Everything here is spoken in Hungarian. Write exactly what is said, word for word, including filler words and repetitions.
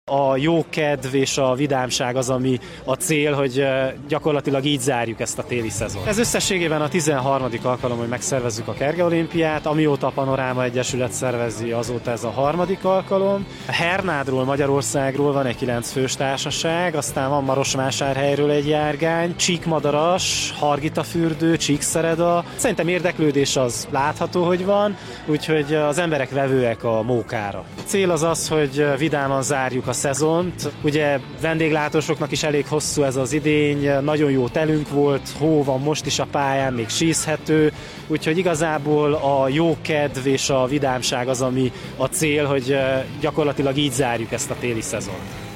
A jókedv és a vidámság az, ami a cél, hogy gyakorlatilag így zárjuk ezt a téli szezont. Ez összességében a tizenharmadik alkalom, hogy megszervezzük a Kerge Olimpiát, amióta a Panoráma Egyesület szervezi, azóta ez a harmadik alkalom. A Hernádról, Magyarországról van egy kilenc fős társaság, aztán van Marosvásárhelyről egy járgány, Csíkmadaras, Hargitafürdő, Csíkszereda. Szerintem érdeklődés az látható, hogy van, úgyhogy az emberek vevőek a mókára. A cél az az, hogy vidáman zárjuk a szezont. Ugye vendéglátósoknak is elég hosszú ez az idény, nagyon jó telünk volt, hó van most is a pályán, még sízhető, úgyhogy igazából a jókedv és a vidámság az, ami a cél, hogy gyakorlatilag így zárjuk ezt a téli szezont.